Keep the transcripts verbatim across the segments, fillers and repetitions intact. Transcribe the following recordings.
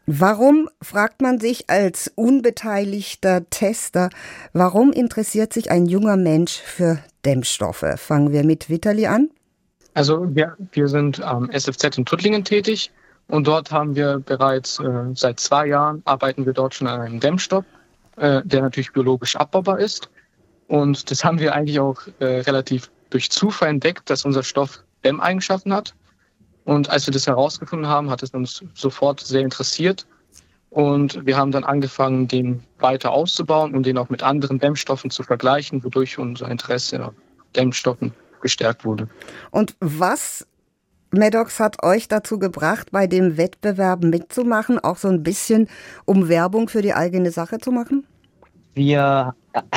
Warum, fragt man sich als unbeteiligter Tester, warum interessiert sich ein junger Mensch für Dämmstoffe? Fangen wir mit Vitali an. Also wir, wir sind am S F Z in Tuttlingen tätig und dort haben wir bereits äh, seit zwei Jahren arbeiten wir dort schon an einem Dämmstoff, äh, der natürlich biologisch abbaubar ist. Und das haben wir eigentlich auch äh, relativ durch Zufall entdeckt, dass unser Stoff Dämmeigenschaften hat. Und als wir das herausgefunden haben, hat es uns sofort sehr interessiert. Und wir haben dann angefangen, den weiter auszubauen und den auch mit anderen Dämmstoffen zu vergleichen, wodurch unser Interesse an Dämmstoffen gestärkt wurde. Und was, Maddox, hat euch dazu gebracht, bei dem Wettbewerb mitzumachen, auch so ein bisschen, um Werbung für die eigene Sache zu machen? Wir,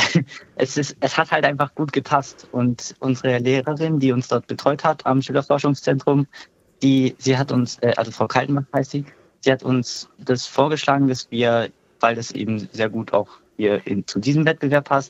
es ist, es hat halt einfach gut gepasst. Und unsere Lehrerin, die uns dort betreut hat am Schülerforschungszentrum, die, sie hat uns, also Frau Kaltenbach heißt sie, sie hat uns das vorgeschlagen, dass wir, weil das eben sehr gut auch hier in, zu diesem Wettbewerb passt,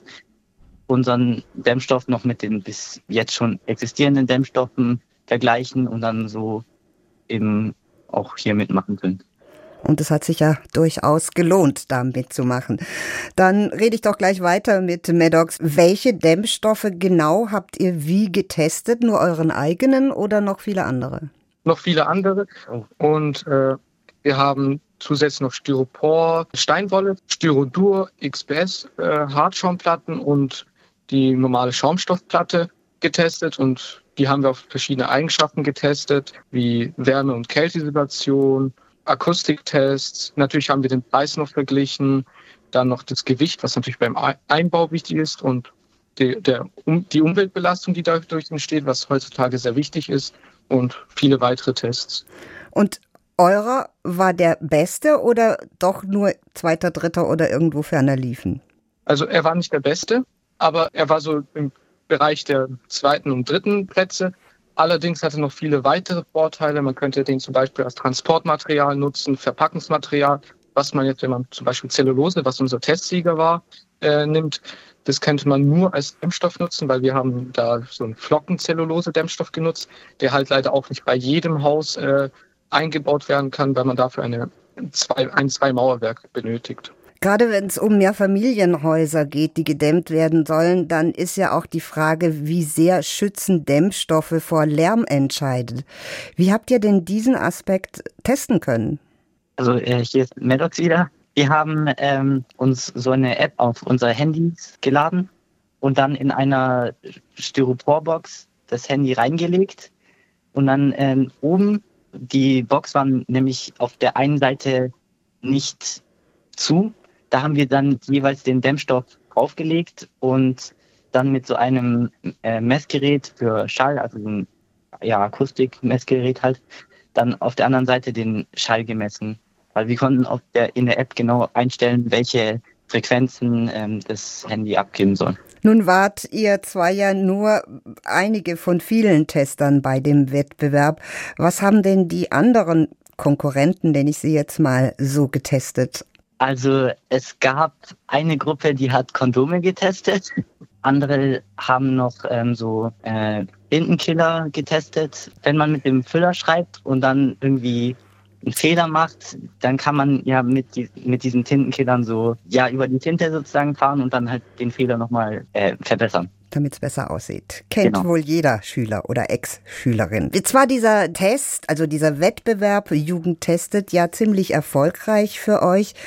unseren Dämmstoff noch mit den bis jetzt schon existierenden Dämmstoffen vergleichen und dann so eben auch hier mitmachen können. Und es hat sich ja durchaus gelohnt, da mitzumachen. Dann rede ich doch gleich weiter mit Maddox. Welche Dämmstoffe genau habt ihr wie getestet? Nur euren eigenen oder noch viele andere? Noch viele andere. Und äh, wir haben zusätzlich noch Styropor, Steinwolle, Styrodur, X P S, äh, Hartschaumplatten und die normale Schaumstoffplatte getestet. Und die haben wir auf verschiedene Eigenschaften getestet, wie Wärme- und Kälteisolation, Akustiktests. Natürlich haben wir den Preis noch verglichen. Dann noch das Gewicht, was natürlich beim Einbau wichtig ist. Und die, der, um, die Umweltbelastung, die dadurch entsteht, was heutzutage sehr wichtig ist. Und viele weitere Tests. Und eurer war der beste oder doch nur zweiter, dritter oder irgendwo ferner liefen? Also er war nicht der beste, aber er war so im Bereich der zweiten und dritten Plätze. Allerdings hatte er noch viele weitere Vorteile. Man könnte den zum Beispiel als Transportmaterial nutzen, Verpackungsmaterial, was man jetzt, wenn man zum Beispiel Zellulose, was unser Testsieger war, äh, nimmt. Das könnte man nur als Dämmstoff nutzen, weil wir haben da so einen Flockenzellulose-Dämmstoff genutzt, der halt leider auch nicht bei jedem Haus äh, eingebaut werden kann, weil man dafür eine, zwei, ein Zwei-Mauerwerk benötigt. Gerade wenn es um Mehrfamilienhäuser geht, die gedämmt werden sollen, dann ist ja auch die Frage, wie sehr schützen Dämmstoffe vor Lärm entscheidet. Wie habt ihr denn diesen Aspekt testen können? Also äh, hier ist Maddox wieder. Wir haben ähm, uns so eine App auf unsere Handys geladen und dann in einer Styroporbox das Handy reingelegt. Und dann ähm, oben, die Box war nämlich auf der einen Seite nicht zu. Da haben wir dann jeweils den Dämmstoff draufgelegt und dann mit so einem äh, Messgerät für Schall, also ein ja, Akustik-Messgerät halt, dann auf der anderen Seite den Schall gemessen. Weil wir konnten auf der, in der App genau einstellen, welche Frequenzen ähm, das Handy abgeben soll. Nun wart ihr zwar ja nur einige von vielen Testern bei dem Wettbewerb. Was haben denn die anderen Konkurrenten, nenne ich sie jetzt mal, so getestet? Also es gab eine Gruppe, die hat Kondome getestet. Andere haben noch ähm, so äh, Tintenkiller getestet. Wenn man mit dem Füller schreibt und dann irgendwie einen Fehler macht, dann kann man ja mit, die, mit diesen Tintenkillern so ja über die Tinte sozusagen fahren und dann halt den Fehler nochmal äh, verbessern. Damit es besser aussieht. Kennt Genau. wohl jeder Schüler oder Ex-Schülerin. Jetzt war dieser Test, also dieser Wettbewerb Jugend testet, ja ziemlich erfolgreich für euch.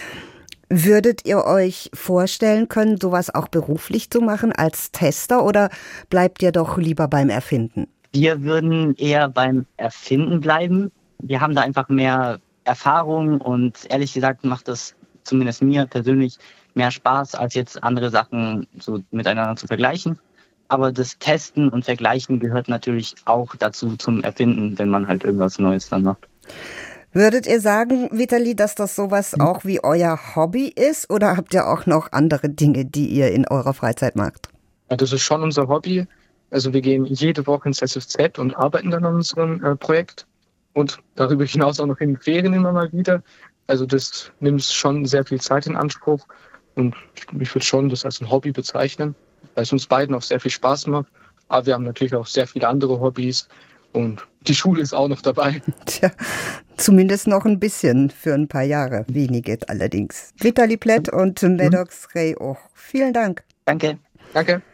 Würdet ihr euch vorstellen können, sowas auch beruflich zu machen als Tester oder bleibt ihr doch lieber beim Erfinden? Wir würden eher beim Erfinden bleiben. Wir haben da einfach mehr Erfahrung und ehrlich gesagt macht das zumindest mir persönlich mehr Spaß, als jetzt andere Sachen so miteinander zu vergleichen. Aber das Testen und Vergleichen gehört natürlich auch dazu zum Erfinden, wenn man halt irgendwas Neues dann macht. Würdet ihr sagen, Vitali, dass das sowas auch wie euer Hobby ist oder habt ihr auch noch andere Dinge, die ihr in eurer Freizeit macht? Ja, das ist schon unser Hobby. Also wir gehen jede Woche ins S F Z und arbeiten dann an unserem äh, Projekt und darüber hinaus auch noch in den Ferien immer mal wieder. Also das nimmt schon sehr viel Zeit in Anspruch und ich würde schon das als ein Hobby bezeichnen, weil es uns beiden auch sehr viel Spaß macht. Aber wir haben natürlich auch sehr viele andere Hobbys und die Schule ist auch noch dabei. Tja, Zumindest noch ein bisschen für ein paar Jahre. Wenige allerdings. Vitali Plett und Maddox Ray auch. Vielen Dank. Danke. Danke.